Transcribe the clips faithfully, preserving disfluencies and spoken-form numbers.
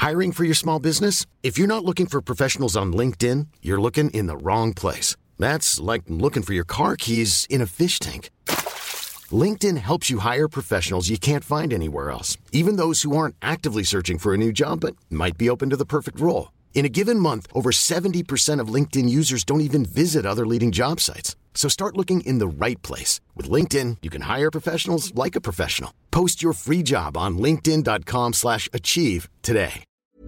Hiring for your small business? If you're not looking for professionals on LinkedIn, you're looking in the wrong place. That's like looking for your car keys in a fish tank. LinkedIn helps you hire professionals you can't find anywhere else, even those who aren't actively searching for a new job but might be open to the perfect role. In a given month, over seventy percent of LinkedIn users don't even visit other leading job sites. So start looking in the right place. With LinkedIn, you can hire professionals like a professional. Post your free job on linkedin dot com slash achieve today.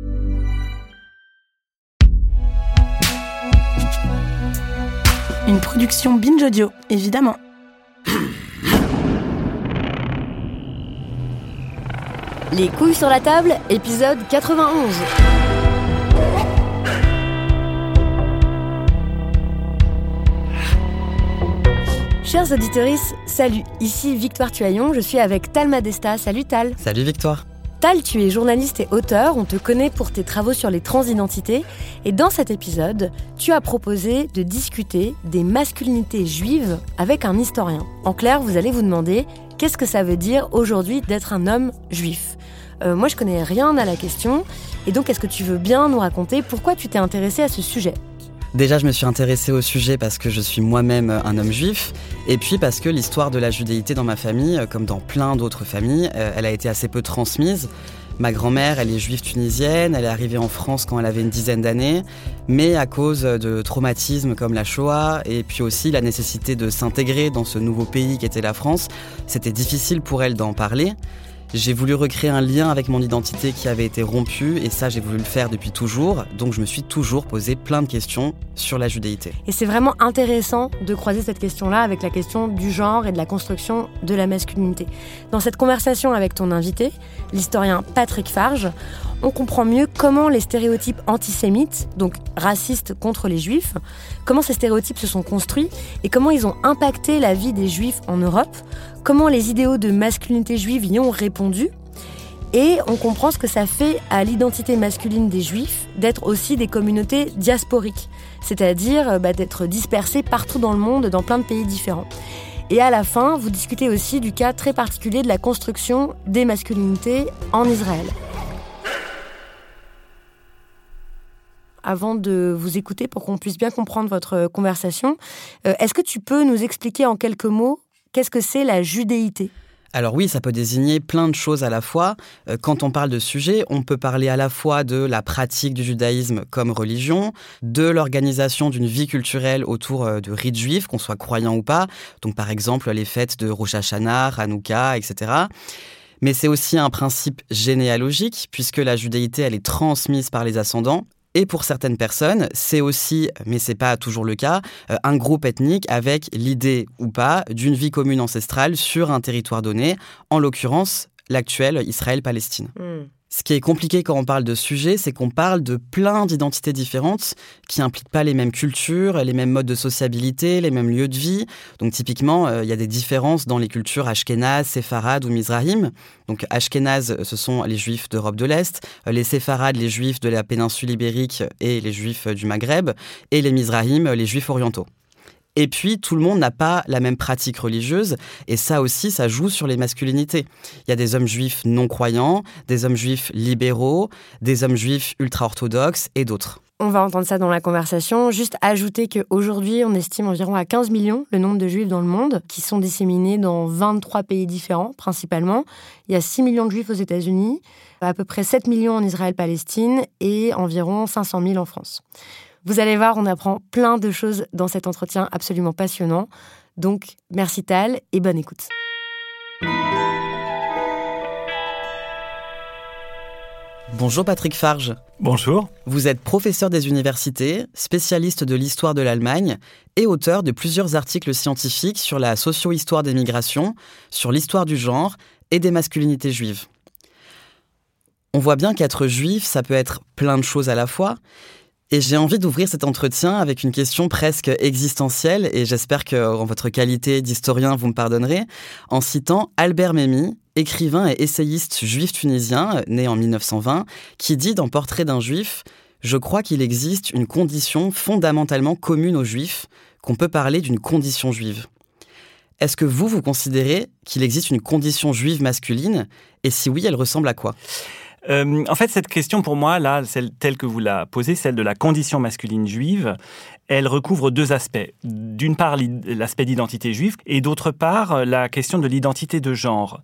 Une production Binge Audio, évidemment. Les couilles sur la table, épisode quatre-vingt-onze. Chers auditeuristes, salut, ici Victoire Tuaillon, je suis avec Tal Madesta. Salut Tal. Salut Victoire. Tal, tu es journaliste et auteur, on te connaît pour tes travaux sur les transidentités, et dans cet épisode, tu as proposé de discuter des masculinités juives avec un historien. En clair, vous allez vous demander, qu'est-ce que ça veut dire aujourd'hui d'être un homme juif ? euh, Moi, je connais rien à la question, et donc est-ce que tu veux bien nous raconter pourquoi tu t'es intéressé à ce sujet ? Déjà, je me suis intéressé au sujet parce que je suis moi-même un homme juif, et puis parce que l'histoire de la judéité dans ma famille, comme dans plein d'autres familles, elle a été assez peu transmise. Ma grand-mère, elle est juive tunisienne, elle est arrivée en France quand elle avait une dizaine d'années, mais à cause de traumatismes comme la Shoah, et puis aussi la nécessité de s'intégrer dans ce nouveau pays qu'était la France, c'était difficile pour elle d'en parler. J'ai voulu recréer un lien avec mon identité qui avait été rompue, et ça j'ai voulu le faire depuis toujours, donc je me suis toujours posé plein de questions sur la judéité. Et c'est vraiment intéressant de croiser cette question-là avec la question du genre et de la construction de la masculinité. Dans cette conversation avec ton invité, l'historien Patrick Farge, on comprend mieux comment les stéréotypes antisémites, donc racistes contre les juifs, comment ces stéréotypes se sont construits et comment ils ont impacté la vie des juifs en Europe, comment les idéaux de masculinité juive y ont répondu, et on comprend ce que ça fait à l'identité masculine des juifs d'être aussi des communautés diasporiques, c'est-à-dire bah, d'être dispersés partout dans le monde, dans plein de pays différents. Et à la fin, vous discutez aussi du cas très particulier de la construction des masculinités en Israël. Avant de vous écouter pour qu'on puisse bien comprendre votre conversation, euh, est-ce que tu peux nous expliquer en quelques mots qu'est-ce que c'est la judéité ? Alors oui, ça peut désigner plein de choses à la fois. Quand on parle de sujet, on peut parler à la fois de la pratique du judaïsme comme religion, de l'organisation d'une vie culturelle autour de rites juifs, qu'on soit croyant ou pas. Donc par exemple, les fêtes de Rosh Hashanah, Hanouka, et cetera. Mais c'est aussi un principe généalogique, puisque la judéité, elle est transmise par les ascendants. Et pour certaines personnes, c'est aussi, mais c'est pas toujours le cas, un groupe ethnique avec l'idée ou pas d'une vie commune ancestrale sur un territoire donné, en l'occurrence l'actuel Israël-Palestine. Mmh. Ce qui est compliqué quand on parle de sujet, c'est qu'on parle de plein d'identités différentes qui impliquent pas les mêmes cultures, les mêmes modes de sociabilité, les mêmes lieux de vie. Donc typiquement, il euh, y a des différences dans les cultures ashkénazes, séfarades ou mizrahim. Donc ashkénazes, ce sont les juifs d'Europe de l'Est, les séfarades, les juifs de la péninsule ibérique et les juifs du Maghreb, et les mizrahim, les juifs orientaux. Et puis, tout le monde n'a pas la même pratique religieuse, et ça aussi, ça joue sur les masculinités. Il y a des hommes juifs non-croyants, des hommes juifs libéraux, des hommes juifs ultra-orthodoxes et d'autres. On va entendre ça dans la conversation. Juste ajouter qu'aujourd'hui, on estime environ à quinze millions le nombre de juifs dans le monde, qui sont disséminés dans vingt-trois pays différents, principalement. Il y a six millions de juifs aux États-Unis, à peu près sept millions en Israël-Palestine et environ cinq cent mille en France. Vous allez voir, on apprend plein de choses dans cet entretien absolument passionnant. Donc, merci Tal et bonne écoute. Bonjour Patrick Farge. Bonjour. Vous êtes professeur des universités, spécialiste de l'histoire de l'Allemagne et auteur de plusieurs articles scientifiques sur la socio-histoire des migrations, sur l'histoire du genre et des masculinités juives. On voit bien qu'être juif, ça peut être plein de choses à la fois. Et j'ai envie d'ouvrir cet entretien avec une question presque existentielle, et j'espère qu'en votre qualité d'historien, vous me pardonnerez, en citant Albert Memmi, écrivain et essayiste juif tunisien, né en mille neuf cent vingt, qui dit dans Portrait d'un juif « Je crois qu'il existe une condition fondamentalement commune aux juifs, qu'on peut parler d'une condition juive. » Est-ce que vous, vous considérez qu'il existe une condition juive masculine ? Et si oui, elle ressemble à quoi ? Euh, en fait, cette question, pour moi, là, celle, telle que vous la posez, celle de la condition masculine juive, elle recouvre deux aspects. D'une part, l'aspect d'identité juive, et d'autre part, la question de l'identité de genre.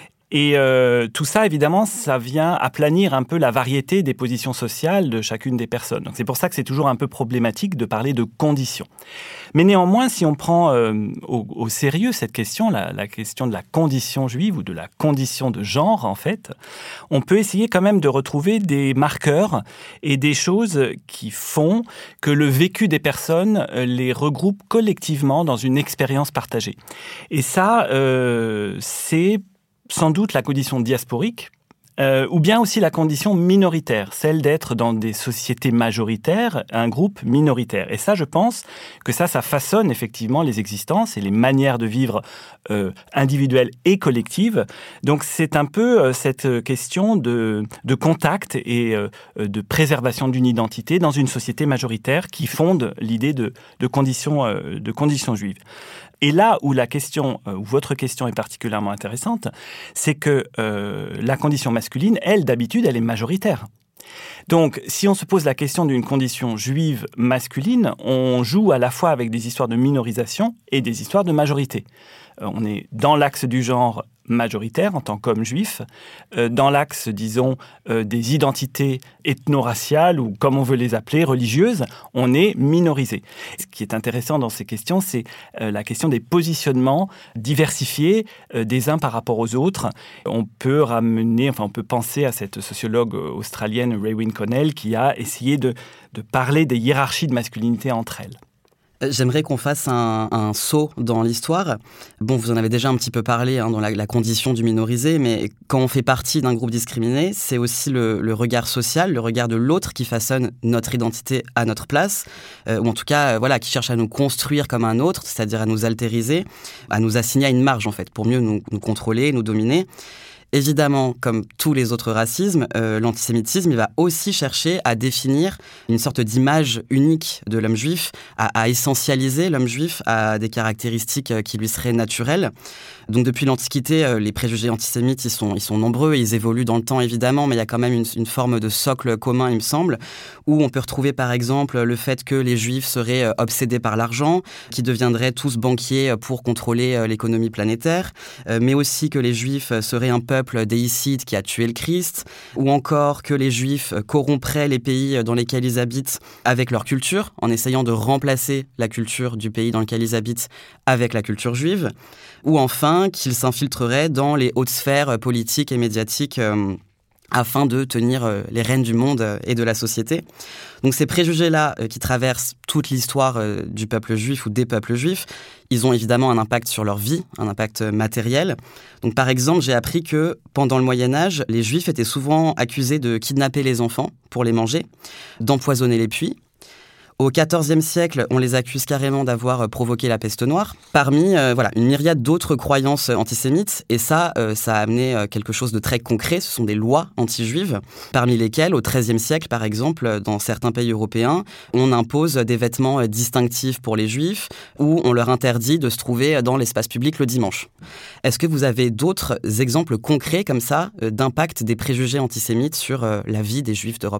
Et euh, tout ça, évidemment, ça vient aplanir un peu la variété des positions sociales de chacune des personnes. Donc c'est pour ça que c'est toujours un peu problématique de parler de conditions. Mais néanmoins, si on prend euh, au, au sérieux cette question, la, la question de la condition juive ou de la condition de genre, en fait, on peut essayer quand même de retrouver des marqueurs et des choses qui font que le vécu des personnes les regroupe collectivement dans une expérience partagée. Et ça, euh, c'est sans doute la condition diasporique, euh, ou bien aussi la condition minoritaire, celle d'être dans des sociétés majoritaires, un groupe minoritaire. Et ça, je pense que ça, ça façonne effectivement les existences et les manières de vivre euh, individuelles et collectives. Donc c'est un peu euh, cette question de, de contact et euh, de préservation d'une identité dans une société majoritaire qui fonde l'idée de, de, conditions, euh, de conditions juives. Et là où la question, où votre question est particulièrement intéressante, c'est que euh, la condition masculine, elle, d'habitude, elle est majoritaire. Donc, si on se pose la question d'une condition juive masculine, on joue à la fois avec des histoires de minorisation et des histoires de majorité. Euh, on est dans l'axe du genre majoritaire en tant qu'homme juif, euh, dans l'axe, disons, euh, des identités ethno-raciales ou comme on veut les appeler, religieuses, on est minorisé. Ce qui est intéressant dans ces questions, c'est euh, la question des positionnements diversifiés euh, des uns par rapport aux autres. On peut ramener, enfin on peut penser à cette sociologue australienne Raewyn Connell qui a essayé de, de parler des hiérarchies de masculinité entre elles. J'aimerais qu'on fasse un, un saut dans l'histoire. Bon, vous en avez déjà un petit peu parlé hein, dans la, la condition du minorisé, mais quand on fait partie d'un groupe discriminé, c'est aussi le, le regard social, le regard de l'autre qui façonne notre identité à notre place, euh, ou en tout cas, euh, voilà, qui cherche à nous construire comme un autre, c'est-à-dire à nous altériser, à nous assigner à une marge en fait, pour mieux nous, nous contrôler, nous dominer. Évidemment, comme tous les autres racismes, euh, l'antisémitisme il va aussi chercher à définir une sorte d'image unique de l'homme juif, à, à essentialiser l'homme juif à des caractéristiques qui lui seraient naturelles. Donc depuis l'Antiquité, euh, les préjugés antisémites ils sont, ils sont nombreux, ils évoluent dans le temps évidemment, mais il y a quand même une, une forme de socle commun, il me semble, où on peut retrouver par exemple le fait que les juifs seraient obsédés par l'argent, qu'ils deviendraient tous banquiers pour contrôler l'économie planétaire, euh, mais aussi que les juifs seraient un peuple déicide qui a tué le Christ, ou encore que les Juifs corrompraient les pays dans lesquels ils habitent avec leur culture, en essayant de remplacer la culture du pays dans lequel ils habitent avec la culture juive, ou enfin qu'ils s'infiltreraient dans les hautes sphères politiques et médiatiques euh, afin de tenir euh, les rênes du monde et de la société. Donc ces préjugés-là euh, qui traversent toute l'histoire euh, du peuple juif ou des peuples juifs, ils ont évidemment un impact sur leur vie, un impact matériel. Donc par exemple, j'ai appris que pendant le Moyen-Âge, les Juifs étaient souvent accusés de kidnapper les enfants pour les manger, d'empoisonner les puits. Au quatorzième siècle, on les accuse carrément d'avoir provoqué la peste noire, parmi euh, voilà, une myriade d'autres croyances antisémites. Et ça, euh, ça a amené quelque chose de très concret. Ce sont des lois anti-juives, parmi lesquelles, au treizième siècle, par exemple, dans certains pays européens, on impose des vêtements distinctifs pour les juifs ou on leur interdit de se trouver dans l'espace public le dimanche. Est-ce que vous avez d'autres exemples concrets comme ça d'impact des préjugés antisémites sur la vie des juifs d'Europe ?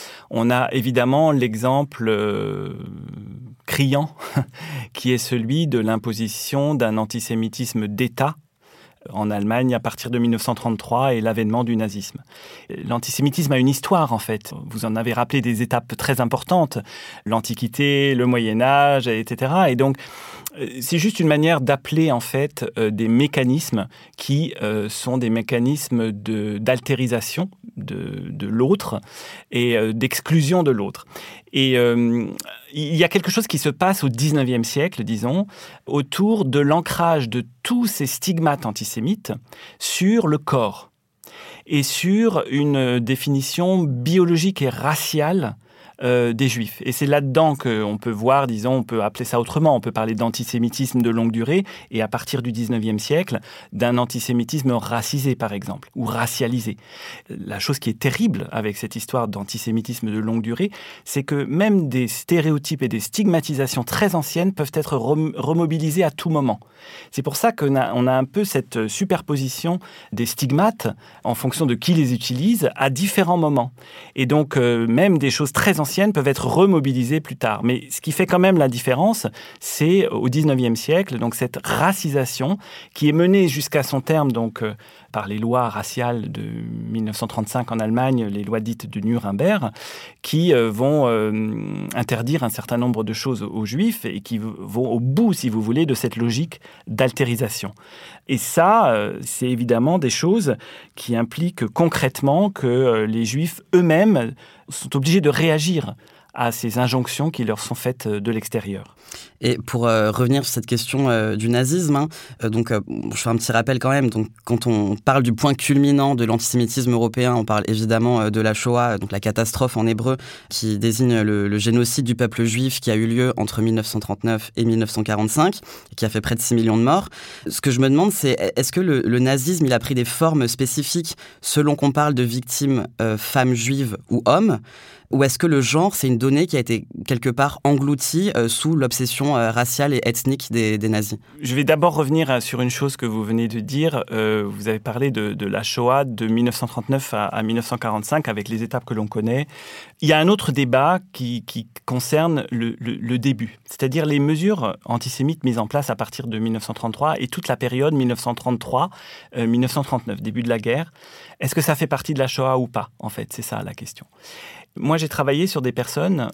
On a évidemment l'exemple euh, criant qui est celui de l'imposition d'un antisémitisme d'État en Allemagne à partir de mille neuf cent trente-trois et l'avènement du nazisme. L'antisémitisme a une histoire en fait. Vous en avez rappelé des étapes très importantes, l'Antiquité, le Moyen-Âge, et cetera. Et donc c'est juste une manière d'appeler en fait euh, des mécanismes qui euh, sont des mécanismes de, d'altérisation de, de l'autre et euh, d'exclusion de l'autre. Et euh, il y a quelque chose qui se passe au dix-neuvième siècle, disons, autour de l'ancrage de tous ces stigmates antisémites sur le corps et sur une définition biologique et raciale euh, des Juifs. Et c'est là-dedans qu'on peut voir, disons, on peut appeler ça autrement, on peut parler d'antisémitisme de longue durée, et à partir du dix-neuvième siècle, d'un antisémitisme racisé, par exemple, ou racialisé. La chose qui est terrible avec cette histoire d'antisémitisme de longue durée, c'est que même des stéréotypes et des stigmatisations très anciennes peuvent être rem- remobilisées à tout moment. C'est pour ça qu'on a, on a un peu cette superposition des stigmates en fonction de qui les utilise à différents moments. Et donc, euh, même des choses très anciennes peuvent être remobilisées plus tard. Mais ce qui fait quand même la différence, c'est au dix-neuvième siècle, donc cette racisation qui est menée jusqu'à son terme donc, euh, par les lois raciales de dix-neuf cent trente-cinq en Allemagne, les lois dites de Nuremberg, qui euh, vont euh, interdire un certain nombre de choses aux Juifs et qui vont au bout, si vous voulez, de cette logique d'altérisation. Et ça, euh, c'est évidemment des choses qui impliquent concrètement que euh, les Juifs eux-mêmes sont obligés de réagir à ces injonctions qui leur sont faites de l'extérieur. Et pour euh, revenir sur cette question euh, du nazisme, hein, euh, donc, euh, je fais un petit rappel quand même. Donc, quand on parle du point culminant de l'antisémitisme européen, on parle évidemment euh, de la Shoah, donc la catastrophe en hébreu, qui désigne le, le génocide du peuple juif qui a eu lieu entre dix-neuf cent trente-neuf et dix-neuf cent quarante-cinq, et qui a fait près de six millions de morts. Ce que je me demande, c'est est-ce que le, le nazisme il a pris des formes spécifiques selon qu'on parle de victimes euh, femmes juives ou hommes, ou est-ce que le genre, c'est une donnée qui a été quelque part engloutie euh, sous l'obsession euh, raciale et ethnique des, des nazis? Je vais d'abord revenir sur une chose que vous venez de dire. Euh, vous avez parlé de, de la Shoah de dix-neuf cent trente-neuf à, à dix-neuf cent quarante-cinq avec les étapes que l'on connaît. Il y a un autre débat qui, qui concerne le, le, le début, c'est-à-dire les mesures antisémites mises en place à partir de dix-neuf cent trente-trois et toute la période dix-neuf cent trente-trois à dix-neuf cent trente-neuf, début de la guerre. Est-ce que ça fait partie de la Shoah ou pas, en fait? C'est ça la question. Moi, j'ai travaillé sur des personnes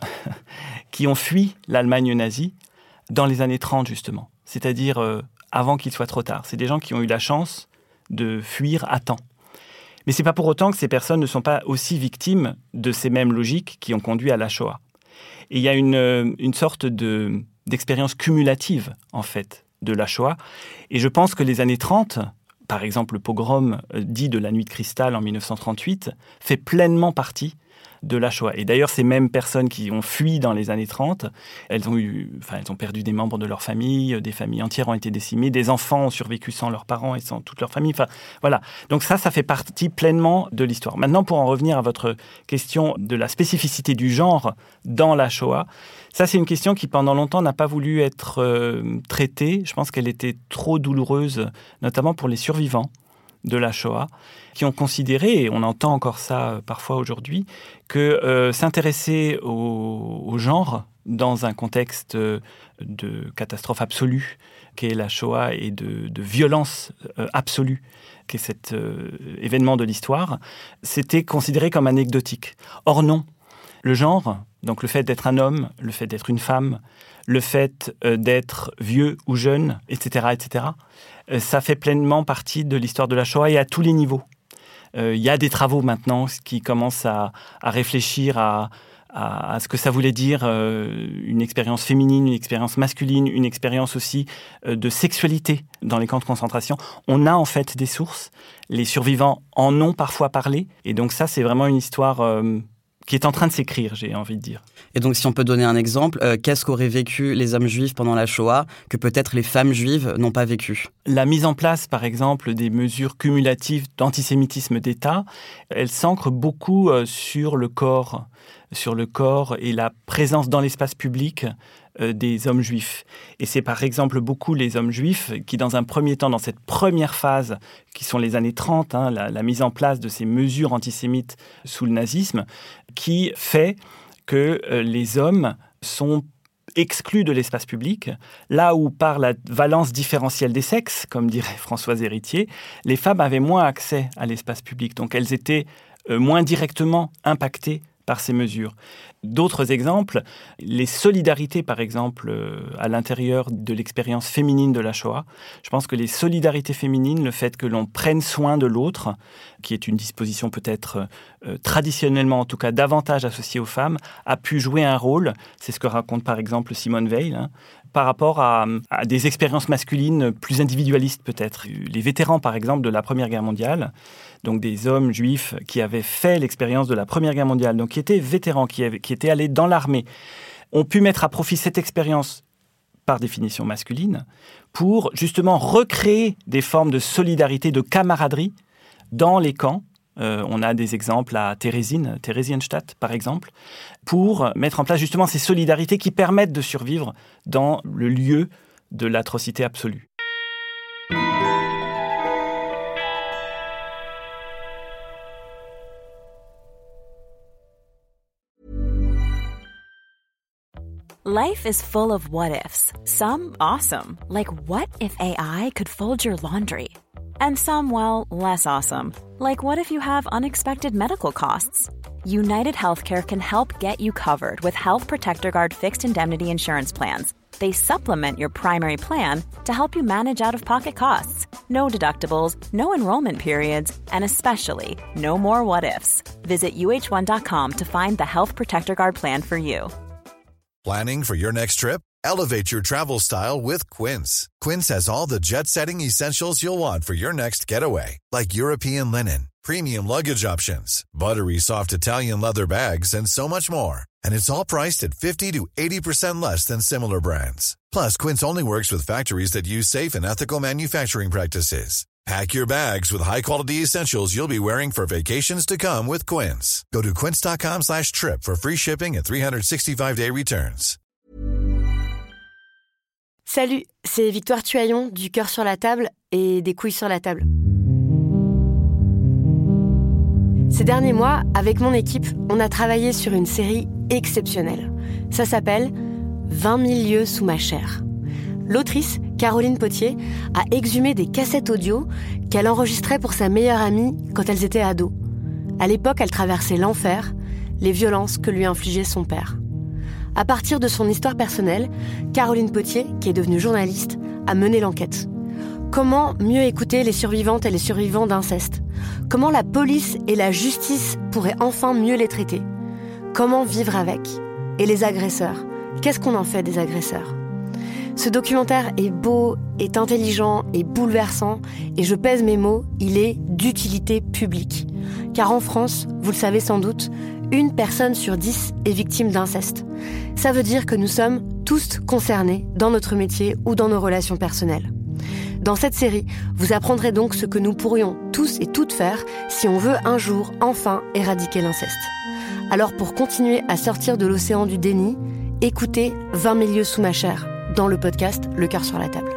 qui ont fui l'Allemagne nazie dans les années trente, justement. C'est-à-dire euh, avant qu'il soit trop tard. C'est des gens qui ont eu la chance de fuir à temps. Mais ce n'est pas pour autant que ces personnes ne sont pas aussi victimes de ces mêmes logiques qui ont conduit à la Shoah. Et il y a une, une sorte de, d'expérience cumulative, en fait, de la Shoah. Et je pense que les années trente, par exemple le pogrom dit de la Nuit de Cristal en dix-neuf cent trente-huit, fait pleinement partie de la Shoah. Et d'ailleurs, ces mêmes personnes qui ont fui dans les années trente, elles ont eu, enfin, elles ont perdu des membres de leur famille, des familles entières ont été décimées, des enfants ont survécu sans leurs parents et sans toute leur famille. Enfin, voilà. Donc ça, ça fait partie pleinement de l'histoire. Maintenant, pour en revenir à votre question de la spécificité du genre dans la Shoah, ça, c'est une question qui, pendant longtemps, n'a pas voulu être euh, traitée. Je pense qu'elle était trop douloureuse, notamment pour les survivants de la Shoah, qui ont considéré, et on entend encore ça parfois aujourd'hui, que euh, s'intéresser au, au genre dans un contexte de catastrophe absolue qu'est la Shoah et de, de violence euh, absolue qu'est cet euh, événement de l'histoire, c'était considéré comme anecdotique. Or non, le genre, donc le fait d'être un homme, le fait d'être une femme, le fait euh, d'être vieux ou jeune, et cetera, et cetera, euh, ça fait pleinement partie de l'histoire de la Shoah et à tous les niveaux. Il euh, y a des travaux maintenant qui commencent à, à réfléchir à, à, à ce que ça voulait dire euh, une expérience féminine, une expérience masculine, une expérience aussi euh, de sexualité dans les camps de concentration. On a en fait des sources. Les survivants en ont parfois parlé. Et donc ça, c'est vraiment une histoire euh, qui est en train de s'écrire, j'ai envie de dire. Et donc, si on peut donner un exemple, euh, qu'est-ce qu'auraient vécu les hommes juifs pendant la Shoah que peut-être les femmes juives n'ont pas vécu? La mise en place, par exemple, des mesures cumulatives d'antisémitisme d'État, elle s'ancre beaucoup euh, sur le corps, sur le corps et la présence dans l'espace public euh, des hommes juifs. Et c'est par exemple beaucoup les hommes juifs qui, dans un premier temps, dans cette première phase, qui sont les années trente, hein, la, la mise en place de ces mesures antisémites sous le nazisme, qui fait que euh, les hommes sont exclus de l'espace public, là où par la valence différentielle des sexes, comme dirait Françoise Héritier, les femmes avaient moins accès à l'espace public. Donc elles étaient euh, moins directement impactées par ces mesures. D'autres exemples, les solidarités, par exemple, euh, à l'intérieur de l'expérience féminine de la Shoah. Je pense que les solidarités féminines, le fait que l'on prenne soin de l'autre, qui est une disposition peut-être euh, traditionnellement, en tout cas, davantage associée aux femmes, a pu jouer un rôle. C'est ce que raconte, par exemple, Simone Weil, hein, par rapport à, à des expériences masculines plus individualistes peut-être. Les vétérans, par exemple, de la Première Guerre mondiale, donc des hommes juifs qui avaient fait l'expérience de la Première Guerre mondiale, donc qui étaient vétérans, qui, avaient, qui étaient allés dans l'armée, ont pu mettre à profit cette expérience, par définition masculine, pour justement recréer des formes de solidarité, de camaraderie dans les camps. Euh, on a des exemples à Therésine, Theresienstadt par exemple, pour mettre en place justement ces solidarités qui permettent de survivre dans le lieu de l'atrocité absolue. Life is full of what-ifs. Some awesome, like what if A I could fold your laundry? And some, well, less awesome. Like what if you have unexpected medical costs? United Healthcare can help get you covered with Health Protector Guard fixed indemnity insurance plans. They supplement your primary plan to help you manage out-of-pocket costs. No deductibles, no enrollment periods, and especially no more what-ifs. Visit U H one dot com to find the Health Protector Guard plan for you. Planning for your next trip? Elevate your travel style with Quince. Quince has all the jet-setting essentials you'll want for your next getaway, like European linen, premium luggage options, buttery soft Italian leather bags, and so much more. And it's all priced at fifty to eighty percent less than similar brands. Plus, Quince only works with factories that use safe and ethical manufacturing practices. Pack your bags with high-quality essentials you'll be wearing for vacations to come with Quince. Go to quince.com slash trip for free shipping and three sixty-five day returns. Salut, c'est Victoire Tuaillon du Cœur sur la table et des couilles sur la table. Ces derniers mois, avec mon équipe, on a travaillé sur une série exceptionnelle. Ça s'appelle « vingt mille lieues sous ma chair ». L'autrice, Caroline Potier, a exhumé des cassettes audio qu'elle enregistrait pour sa meilleure amie quand elles étaient ados. À l'époque, elle traversait l'enfer, les violences que lui infligeait son père. À partir de son histoire personnelle, Caroline Potier, qui est devenue journaliste, a mené l'enquête. Comment mieux écouter les survivantes et les survivants d'inceste ? Comment la police et la justice pourraient enfin mieux les traiter ? Comment vivre avec ? Et les agresseurs ? Qu'est-ce qu'on en fait des agresseurs ? Ce documentaire est beau, est intelligent, est bouleversant, et je pèse mes mots, il est d'utilité publique. Car en France, vous le savez sans doute, une personne sur dix est victime d'inceste. Ça veut dire que nous sommes tous concernés dans notre métier ou dans nos relations personnelles. Dans cette série, vous apprendrez donc ce que nous pourrions tous et toutes faire si on veut un jour enfin éradiquer l'inceste. Alors pour continuer à sortir de l'océan du déni, écoutez vingt mille lieues sous ma chair dans le podcast Le Cœur sur la table.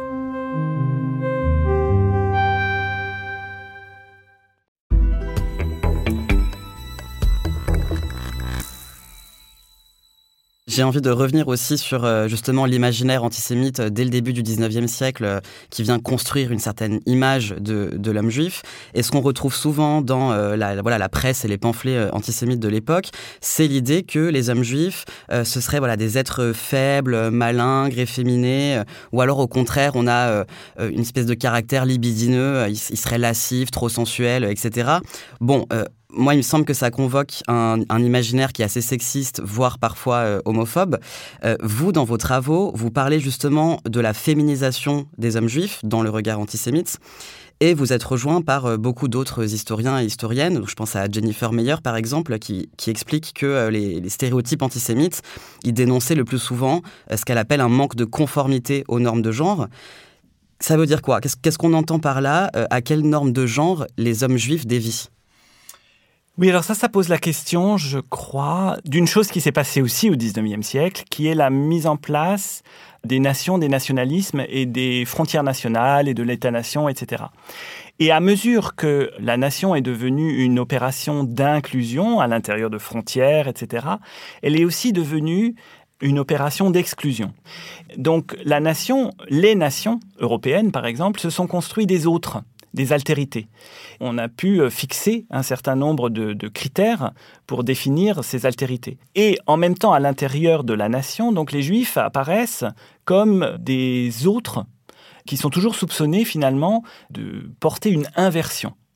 J'ai envie de revenir aussi sur euh, justement l'imaginaire antisémite euh, dès le début du dix-neuvième siècle euh, qui vient construire une certaine image de, de l'homme juif. Et ce qu'on retrouve souvent dans euh, la, voilà, la presse et les pamphlets euh, antisémites de l'époque, c'est l'idée que les hommes juifs, euh, ce seraient voilà, des êtres faibles, malingres, efféminés, euh, ou alors au contraire, on a euh, une espèce de caractère libidineux, euh, ils, ils seraient lascifs, trop sensuels, et cetera. Bon, euh, moi, il me semble que ça convoque un, un imaginaire qui est assez sexiste, voire parfois euh, homophobe. Euh, vous, dans vos travaux, vous parlez justement de la féminisation des hommes juifs dans le regard antisémite. Et vous êtes rejoint par euh, beaucoup d'autres historiens et historiennes. Je pense à Jennifer Meyer, par exemple, qui, qui explique que euh, les, les stéréotypes antisémites, ils dénonçaient le plus souvent euh, ce qu'elle appelle un manque de conformité aux normes de genre. Ça veut dire quoi ? Qu'est-ce, qu'est-ce qu'on entend par là ? euh, À quelles normes de genre les hommes juifs dévient ? Oui, alors ça, ça pose la question, je crois, d'une chose qui s'est passée aussi au dix-neuvième siècle, qui est la mise en place des nations, des nationalismes et des frontières nationales et de l'État-nation, et cetera. Et à mesure que la nation est devenue une opération d'inclusion à l'intérieur de frontières, et cetera, elle est aussi devenue une opération d'exclusion. Donc la nation, les nations européennes, par exemple, se sont construites des autres, des altérités. On a pu fixer un certain nombre de, de critères pour définir ces altérités. Et en même temps, à l'intérieur de la nation, donc les Juifs apparaissent comme des autres qui sont toujours soupçonnés finalement de porter une inversion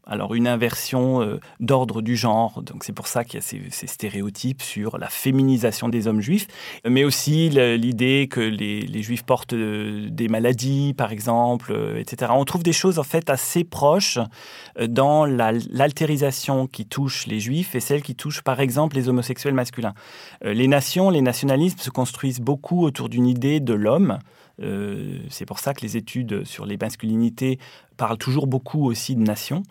Alors une inversion euh, d'ordre du genre, donc c'est pour ça qu'il y a ces, ces stéréotypes sur la féminisation des hommes juifs, mais aussi le, l'idée que les, les juifs portent euh, des maladies, par exemple, euh, et cetera. On trouve des choses en fait assez proches euh, dans la, l'altérisation qui touche les juifs et celle qui touche par exemple les homosexuels masculins. Euh, les nations, les nationalismes se construisent beaucoup autour d'une idée de l'homme. Euh, c'est pour ça que les études sur les masculinités parlent toujours beaucoup aussi de nation.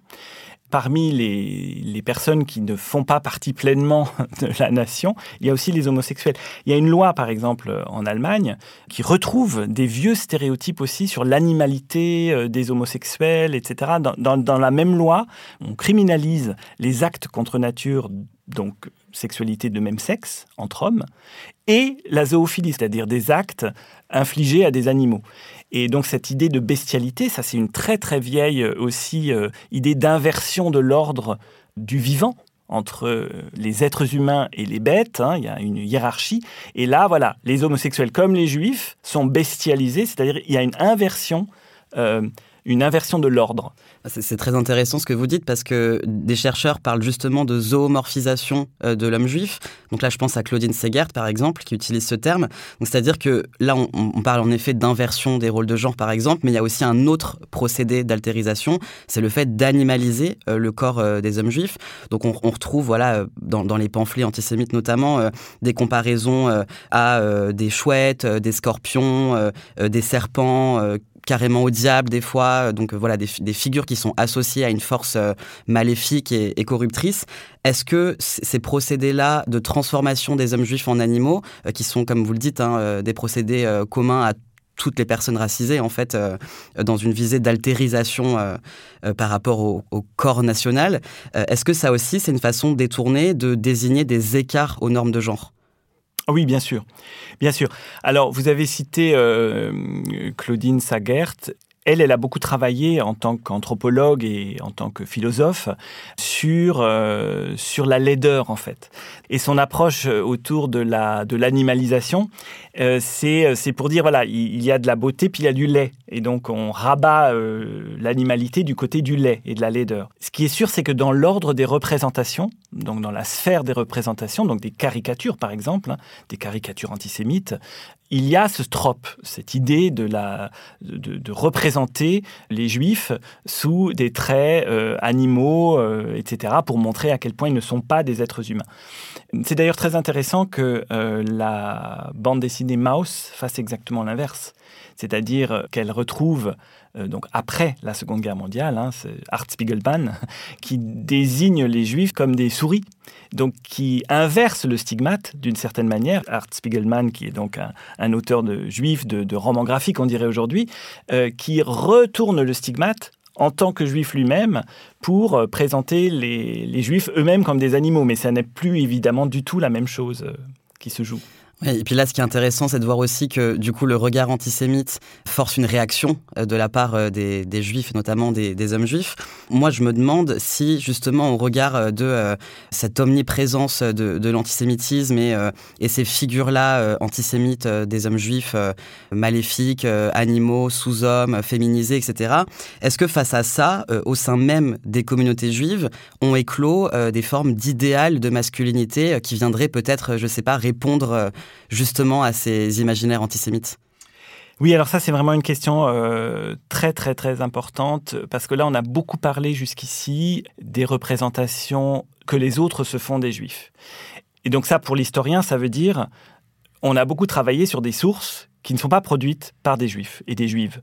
Parmi les, les personnes qui ne font pas partie pleinement de la nation, il y a aussi les homosexuels. Il y a une loi, par exemple, en Allemagne, qui retrouve des vieux stéréotypes aussi sur l'animalité des homosexuels, et cetera. Dans, dans, dans la même loi, on criminalise les actes contre nature, donc sexualité de même sexe, entre hommes, et la zoophilie, c'est-à-dire des actes infligés à des animaux. Et donc cette idée de bestialité, ça c'est une très très vieille aussi euh, idée d'inversion de l'ordre du vivant entre les êtres humains et les bêtes, hein, il y a une hiérarchie. Et là, voilà, les homosexuels comme les juifs sont bestialisés, c'est-à-dire il y a une inversion euh, une inversion de l'ordre. C'est, c'est très intéressant ce que vous dites parce que des chercheurs parlent justement de zoomorphisation euh, de l'homme juif. Donc là, je pense à Claudine Segert, par exemple, qui utilise ce terme. Donc, c'est-à-dire que là, on, on parle en effet d'inversion des rôles de genre, par exemple, mais il y a aussi un autre procédé d'altérisation, c'est le fait d'animaliser euh, le corps euh, des hommes juifs. Donc on, on retrouve, voilà, dans, dans les pamphlets antisémites notamment, euh, des comparaisons euh, à euh, des chouettes, euh, des scorpions, euh, euh, des serpents, euh, carrément au diable des fois, donc euh, voilà, des, des figures qui sont associées à une force euh, maléfique et, et corruptrice. Est-ce que c- ces procédés-là de transformation des hommes juifs en animaux, euh, qui sont, comme vous le dites, hein, euh, des procédés euh, communs à toutes les personnes racisées, en fait, euh, dans une visée d'altérisation euh, euh, par rapport au, au corps national, euh, est-ce que ça aussi, c'est une façon détournée de désigner des écarts aux normes de genre ? Oui, bien sûr. Bien sûr. Alors, vous avez cité euh, Claudine Segert. Elle, elle a beaucoup travaillé en tant qu'anthropologue et en tant que philosophe sur, euh, sur la laideur, en fait. Et son approche autour de, la, de l'animalisation, euh, c'est, c'est pour dire, voilà, il, il y a de la beauté, puis il y a du lait. Et donc, on rabat euh, l'animalité du côté du lait et de la laideur. Ce qui est sûr, c'est que dans l'ordre des représentations, donc dans la sphère des représentations, donc des caricatures, par exemple, hein, des caricatures antisémites, il y a ce trope, cette idée de, la, de, de représenter les Juifs sous des traits euh, animaux, euh, et cetera, pour montrer à quel point ils ne sont pas des êtres humains. C'est d'ailleurs très intéressant que euh, la bande dessinée Maus fasse exactement l'inverse. C'est-à-dire qu'elle retrouve, euh, donc après la Seconde Guerre mondiale, hein, c'est Art Spiegelman, qui désigne les Juifs comme des souris, donc qui inverse le stigmate d'une certaine manière. Art Spiegelman, qui est donc un, un auteur de juif, de, de romans graphiques, on dirait aujourd'hui, euh, qui retourne le stigmate en tant que juif lui-même pour euh, présenter les, les Juifs eux-mêmes comme des animaux. Mais ça n'est plus évidemment du tout la même chose euh, qui se joue. Oui, et puis là, ce qui est intéressant, c'est de voir aussi que, du coup, le regard antisémite force une réaction de la part des, des juifs, et notamment des, des hommes juifs. Moi, je me demande si, justement, au regard de euh, cette omniprésence de, de l'antisémitisme et, euh, et ces figures-là euh, antisémites euh, des hommes juifs euh, maléfiques, euh, animaux, sous-hommes, féminisés, et cetera, est-ce que face à ça, euh, au sein même des communautés juives, ont éclos euh, des formes d'idéal de masculinité euh, qui viendraient peut-être, je ne sais pas, répondre euh, justement à ces imaginaires antisémites? Oui, alors ça, c'est vraiment une question euh, très, très, très importante, parce que là, on a beaucoup parlé jusqu'ici des représentations que les autres se font des Juifs. Et donc ça, pour l'historien, ça veut dire on a beaucoup travaillé sur des sources qui ne sont pas produites par des Juifs et des Juives.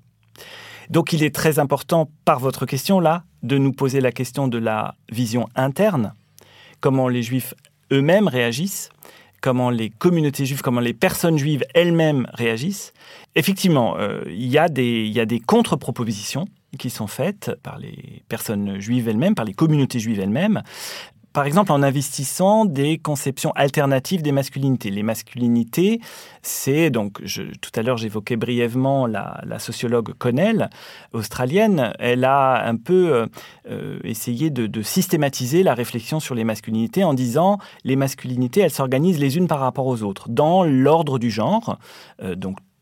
Donc il est très important, par votre question là, de nous poser la question de la vision interne, comment les Juifs eux-mêmes réagissent, comment les communautés juives, comment les personnes juives elles-mêmes réagissent. Effectivement, euh, il y a des, il y a des contre-propositions qui sont faites par les personnes juives elles-mêmes, par les communautés juives elles-mêmes. Par exemple, en investissant des conceptions alternatives des masculinités. Les masculinités, c'est donc, je, tout à l'heure j'évoquais brièvement la, la sociologue Connell, australienne. Elle a un peu euh, essayé de, de systématiser la réflexion sur les masculinités en disant les masculinités, elles s'organisent les unes par rapport aux autres, dans l'ordre du genre. Euh, donc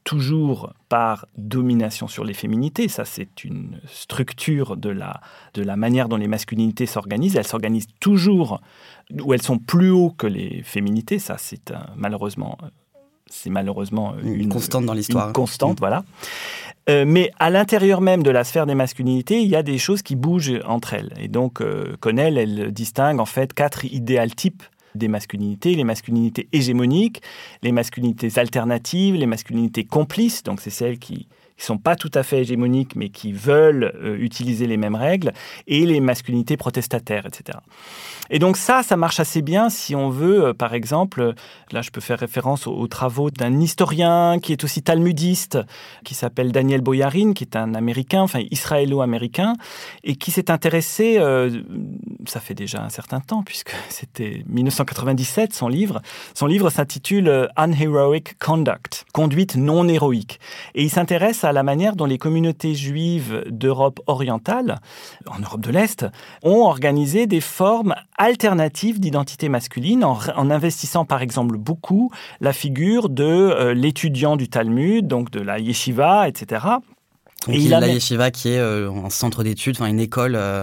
toujours par domination sur les féminités. Ça, c'est une structure de la, de la manière dont les masculinités s'organisent. Elles s'organisent toujours où elles sont plus haut que les féminités. Ça, c'est un, malheureusement, c'est malheureusement une, une constante dans l'histoire. Une constante, mmh. voilà. Euh, mais à l'intérieur même de la sphère des masculinités, il y a des choses qui bougent entre elles. Et donc, euh, Connell, elle distingue en fait quatre idéaltypes des masculinités, les masculinités hégémoniques, les masculinités alternatives, les masculinités complices, donc c'est celles qui ne sont pas tout à fait hégémoniques, mais qui veulent euh, utiliser les mêmes règles, et les masculinités protestataires, et cetera. Et donc ça, ça marche assez bien si on veut, euh, par exemple, là je peux faire référence aux, aux travaux d'un historien qui est aussi talmudiste, qui s'appelle Daniel Boyarin, qui est un Américain, enfin israélo-américain, et qui s'est intéressé, euh, ça fait déjà un certain temps, puisque c'était dix-neuf cent quatre-vingt-dix-sept, son livre. Son livre s'intitule « Unheroic Conduct », conduite non héroïque. Et il s'intéresse à la manière dont les communautés juives d'Europe orientale, en Europe de l'Est, ont organisé des formes alternatives d'identité masculine en, en investissant par exemple beaucoup la figure de euh, l'étudiant du Talmud, donc de la yeshiva, et cetera. Donc et il la a... yeshiva qui est euh, un centre d'études, enfin une école euh,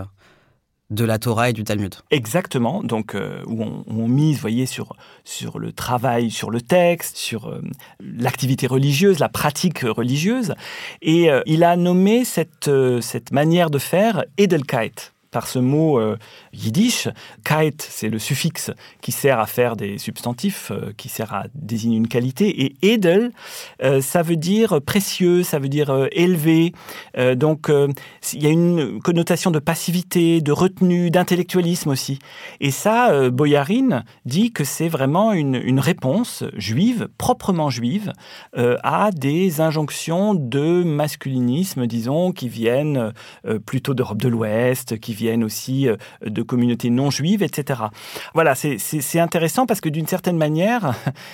de la Torah et du Talmud. Exactement, donc euh, où on, on mise, vous voyez, sur, sur le travail, sur le texte, sur euh, l'activité religieuse, la pratique religieuse. Et euh, il a nommé cette, euh, cette manière de faire Edelkeit, par ce mot euh, yiddish. Kait, c'est le suffixe qui sert à faire des substantifs, euh, qui sert à désigner une qualité. Et edel, euh, ça veut dire précieux, ça veut dire euh, élevé. Euh, donc, euh, il y a une connotation de passivité, de retenue, d'intellectualisme aussi. Et ça, euh, Boyarin dit que c'est vraiment une, une réponse juive, proprement juive, euh, à des injonctions de masculinisme, disons, qui viennent euh, plutôt d'Europe de l'Ouest, qui viennent aussi de communautés non juives, et cetera. Voilà, c'est, c'est, c'est intéressant parce que d'une certaine manière,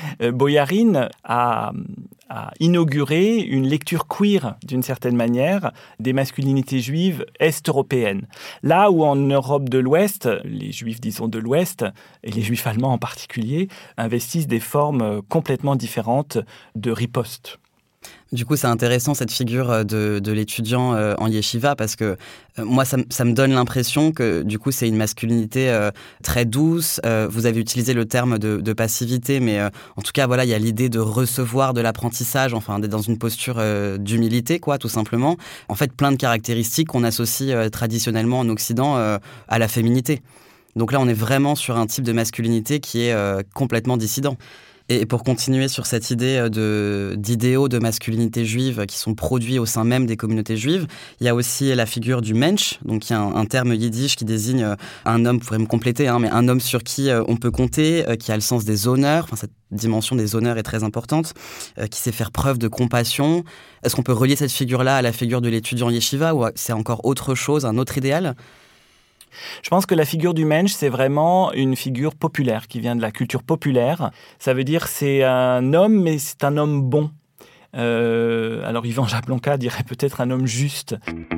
Boyarin a, a inauguré une lecture queer, d'une certaine manière, des masculinités juives est-européennes. Là où en Europe de l'Ouest, les juifs, disons, de l'Ouest, et les juifs allemands en particulier, investissent des formes complètement différentes de riposte. Du coup, c'est intéressant cette figure de, de l'étudiant euh, en yeshiva parce que euh, moi, ça, ça me donne l'impression que du coup, c'est une masculinité euh, très douce. Euh, vous avez utilisé le terme de, de passivité, mais euh, en tout cas, voilà, il y a l'idée de recevoir de l'apprentissage, enfin, d'être dans une posture euh, d'humilité, quoi, tout simplement. En fait, plein de caractéristiques qu'on associe euh, traditionnellement en Occident euh, à la féminité. Donc là, on est vraiment sur un type de masculinité qui est euh, complètement dissident. Et pour continuer sur cette idée de, d'idéaux de masculinité juive qui sont produits au sein même des communautés juives, il y a aussi la figure du mensch, donc il y a un, un terme yiddish qui désigne un homme, vous pourrez me compléter, hein, mais un homme sur qui on peut compter, qui a le sens des honneurs, enfin cette dimension des honneurs est très importante, qui sait faire preuve de compassion. Est-ce qu'on peut relier cette figure-là à la figure de l'étudiant yeshiva ou c'est encore autre chose, un autre idéal ? Je pense que la figure du mensch, c'est vraiment une figure populaire, qui vient de la culture populaire. Ça veut dire que c'est un homme, mais c'est un homme bon. Euh, alors Yvan Jablonka dirait peut-être un homme juste.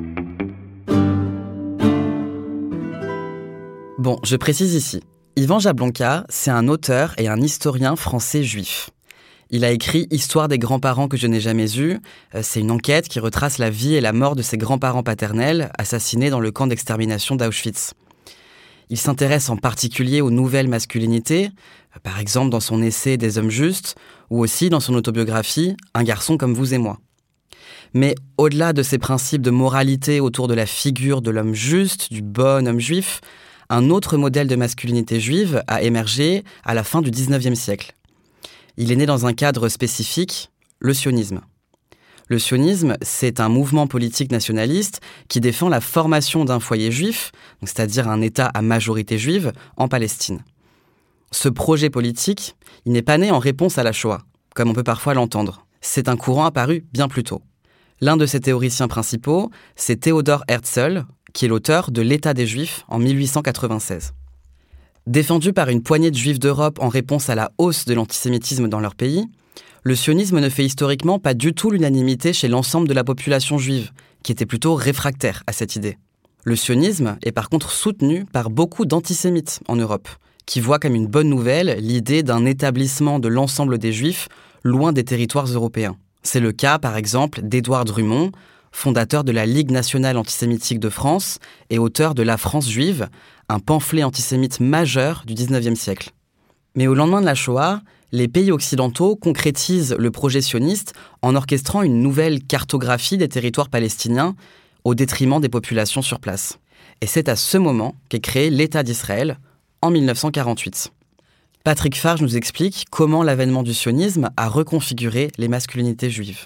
Bon, je précise ici. Yvan Jablonka, c'est un auteur et un historien français juif. Il a écrit « Histoire des grands-parents que je n'ai jamais eus ». C'est une enquête qui retrace la vie et la mort de ses grands-parents paternels, assassinés dans le camp d'extermination d'Auschwitz. Il s'intéresse en particulier aux nouvelles masculinités, par exemple dans son essai « Des hommes justes » ou aussi dans son autobiographie « Un garçon comme vous et moi ». Mais au-delà de ces principes de moralité autour de la figure de l'homme juste, du bon homme juif, un autre modèle de masculinité juive a émergé à la fin du dix-neuvième siècle. Il est né dans un cadre spécifique, le sionisme. Le sionisme, c'est un mouvement politique nationaliste qui défend la formation d'un foyer juif, c'est-à-dire un État à majorité juive, en Palestine. Ce projet politique, il n'est pas né en réponse à la Shoah, comme on peut parfois l'entendre. C'est un courant apparu bien plus tôt. L'un de ses théoriciens principaux, c'est Théodore Herzl, qui est l'auteur de l'État des Juifs en mille huit cent quatre-vingt-seize. Défendu par une poignée de juifs d'Europe en réponse à la hausse de l'antisémitisme dans leur pays, le sionisme ne fait historiquement pas du tout l'unanimité chez l'ensemble de la population juive, qui était plutôt réfractaire à cette idée. Le sionisme est par contre soutenu par beaucoup d'antisémites en Europe, qui voient comme une bonne nouvelle l'idée d'un établissement de l'ensemble des juifs loin des territoires européens, C'est le cas, par exemple, d'Édouard Drumont, fondateur de la Ligue nationale antisémitique de France et auteur de La France juive, un pamphlet antisémite majeur du dix-neuvième siècle. Mais au lendemain de la Shoah, les pays occidentaux concrétisent le projet sioniste en orchestrant une nouvelle cartographie des territoires palestiniens au détriment des populations sur place. Et c'est à ce moment qu'est créé l'État d'Israël, en mille neuf cent quarante-huit. Patrick Farge nous explique comment l'avènement du sionisme a reconfiguré les masculinités juives.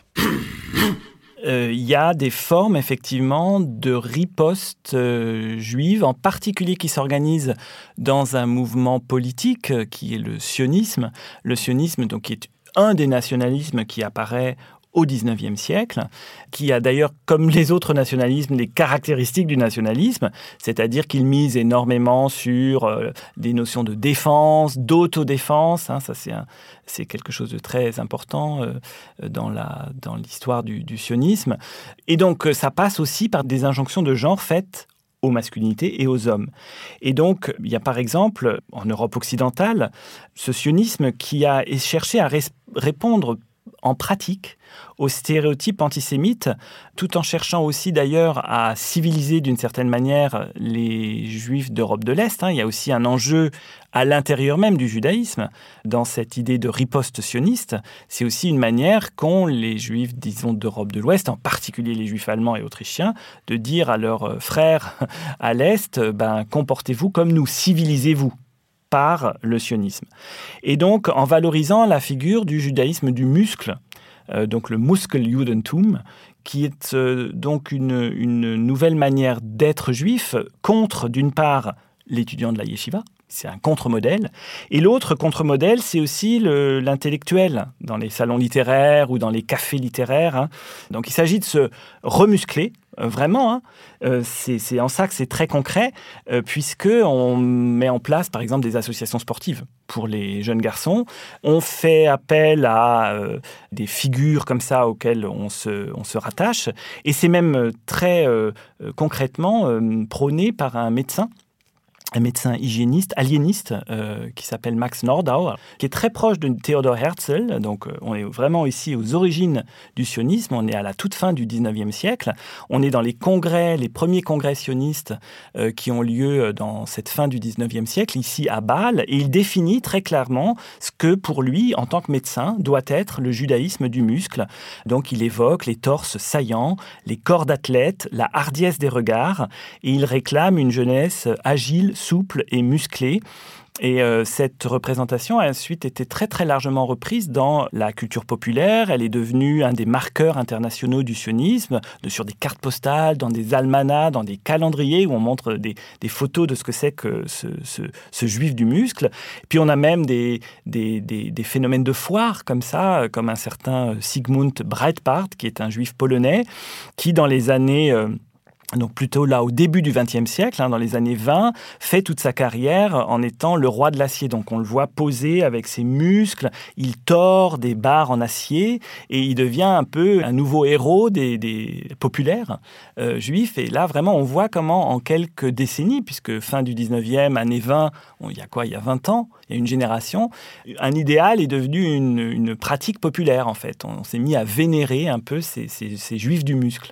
Il euh, y a des formes, effectivement, de riposte euh, juive, en particulier qui s'organisent dans un mouvement politique euh, qui est le sionisme. Le sionisme, donc, qui est un des nationalismes qui apparaît au dix-neuvième siècle, qui a d'ailleurs, comme les autres nationalismes, des caractéristiques du nationalisme, c'est-à-dire qu'il mise énormément sur euh, des notions de défense, d'autodéfense. Hein, ça, c'est, un, c'est quelque chose de très important euh, dans, la, dans l'histoire du, du sionisme. Et donc, ça passe aussi par des injonctions de genre faites aux masculinités et aux hommes. Et donc, il y a par exemple, en Europe occidentale, ce sionisme qui a cherché à res- répondre en pratique aux stéréotypes antisémites, tout en cherchant aussi d'ailleurs à civiliser d'une certaine manière les Juifs d'Europe de l'Est. Il y a aussi un enjeu à l'intérieur même du judaïsme, dans cette idée de riposte sioniste. C'est aussi une manière qu'ont les Juifs, disons, d'Europe de l'Ouest, en particulier les Juifs allemands et autrichiens, de dire à leurs frères à l'Est, ben, comportez-vous comme nous, civilisez-vous par le sionisme. Et donc, en valorisant la figure du judaïsme du muscle, euh, donc le Muskeljudentum, qui est euh, donc une, une nouvelle manière d'être juif contre, d'une part, l'étudiant de la yeshiva, c'est un contre-modèle, et l'autre contre-modèle, c'est aussi le, l'intellectuel, dans les salons littéraires ou dans les cafés littéraires. Hein. Donc, il s'agit de se remuscler, euh, vraiment, hein. euh, c'est, c'est en ça que c'est très concret, euh, puisqu'on met en place, par exemple, des associations sportives pour les jeunes garçons. On fait appel à euh, des figures comme ça auxquelles on se, on se rattache, et c'est même très euh, concrètement euh, prôné par un médecin, un médecin hygiéniste, aliéniste, euh, qui s'appelle Max Nordau, qui est très proche de Theodor Herzl. Donc, euh, on est vraiment ici aux origines du sionisme. On est à la toute fin du dix-neuvième siècle. On est dans les congrès, les premiers congrès sionistes euh, qui ont lieu dans cette fin du dix-neuvième siècle, ici à Bâle. Et il définit très clairement ce que, pour lui, en tant que médecin, doit être le judaïsme du muscle. Donc, il évoque les torses saillants, les corps d'athlètes, la hardiesse des regards. Et il réclame une jeunesse agile, souple et musclé. Et euh, cette représentation a ensuite été très très largement reprise dans la culture populaire. Elle est devenue un des marqueurs internationaux du sionisme, de, sur des cartes postales, dans des almanachs, dans des calendriers où on montre des, des photos de ce que c'est que ce, ce, ce juif du muscle. Puis on a même des, des, des, des phénomènes de foire comme ça, comme un certain Sigmund Breitbart, qui est un juif polonais, qui dans les années... Euh, donc plutôt là au début du vingtième siècle, hein, dans les années vingt, fait toute sa carrière en étant le roi de l'acier. Donc on le voit poser avec ses muscles, il tord des barres en acier et il devient un peu un nouveau héros des, des populaires euh, juifs. Et là vraiment on voit comment en quelques décennies, puisque fin du dix-neuvième, année vingt, bon, il y a quoi, il y a vingt ans, il y a une génération, un idéal est devenu une, une pratique populaire en fait. On, on s'est mis à vénérer un peu ces, ces, ces juifs du muscle.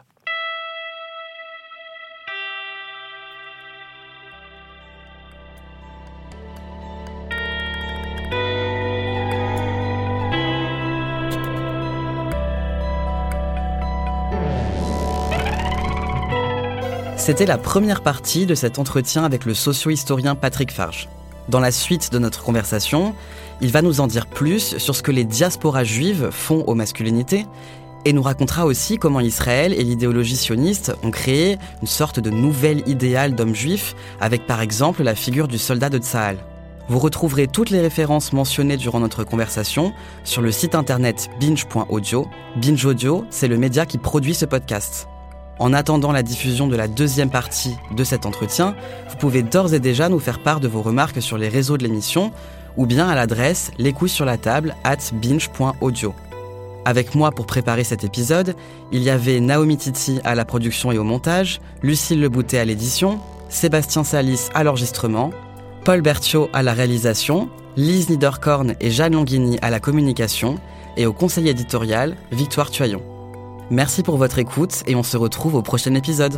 C'était la première partie de cet entretien avec le socio-historien Patrick Farge. Dans la suite de notre conversation, il va nous en dire plus sur ce que les diasporas juives font aux masculinités et nous racontera aussi comment Israël et l'idéologie sioniste ont créé une sorte de nouvel idéal d'homme juif avec par exemple la figure du soldat de Tsahal. Vous retrouverez toutes les références mentionnées durant notre conversation sur le site internet binge point audio. Binge Audio, c'est le média qui produit ce podcast. En attendant la diffusion de la deuxième partie de cet entretien, vous pouvez d'ores et déjà nous faire part de vos remarques sur les réseaux de l'émission ou bien à l'adresse les couilles sur la table arobase binge point audio. Avec moi pour préparer cet épisode, il y avait Naomi Titi à la production et au montage, Lucille Leboutet à l'édition, Sébastien Salis à l'enregistrement, Paul Berthiaud à la réalisation Lise Niederkorn et Jeanne Longhini à la communication et au conseil éditorial, Victoire Tuaillon. Merci pour votre écoute et on se retrouve au prochain épisode.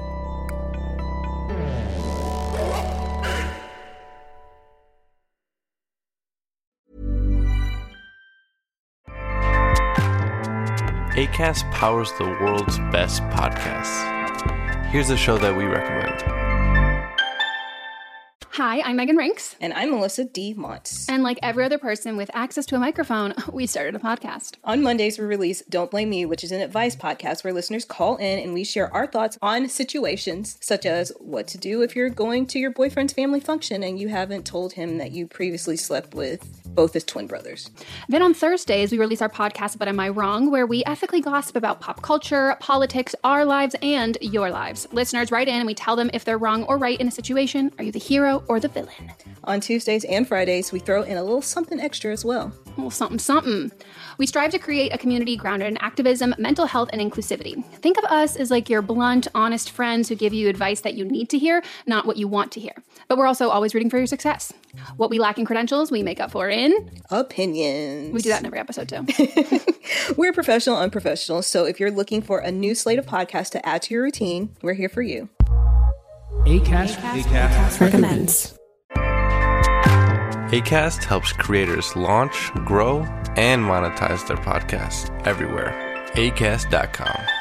Acast powers the world's best podcasts. Here's a show that we recommend. Hi, I'm Megan Rinks. And I'm Melissa D. Montz. And like every other person with access to a microphone, we started a podcast. On Mondays, we release Don't Blame Me, which is an advice podcast where listeners call in and we share our thoughts on situations such as what to do if you're going to your boyfriend's family function and you haven't told him that you previously slept with both his twin brothers. Then on Thursdays, we release our podcast, But Am I Wrong?, where we ethically gossip about pop culture, politics, our lives, and your lives. Listeners write in and we tell them if they're wrong or right in a situation. Are you the hero or the villain? On Tuesdays and Fridays, we throw in a little something extra as well. A little something, something. We strive to create a community grounded in activism, mental health, and inclusivity. Think of us as like your blunt, honest friends who give you advice that you need to hear, not what you want to hear. But we're also always rooting for your success. What we lack in credentials, we make up for in... opinions. We do that in every episode, too. We're professional unprofessionals, so if you're looking for a new slate of podcasts to add to your routine, we're here for you. Acast, Acast, Acast recommends. Acast helps creators launch, grow, and monetize their podcasts everywhere. acast dot com.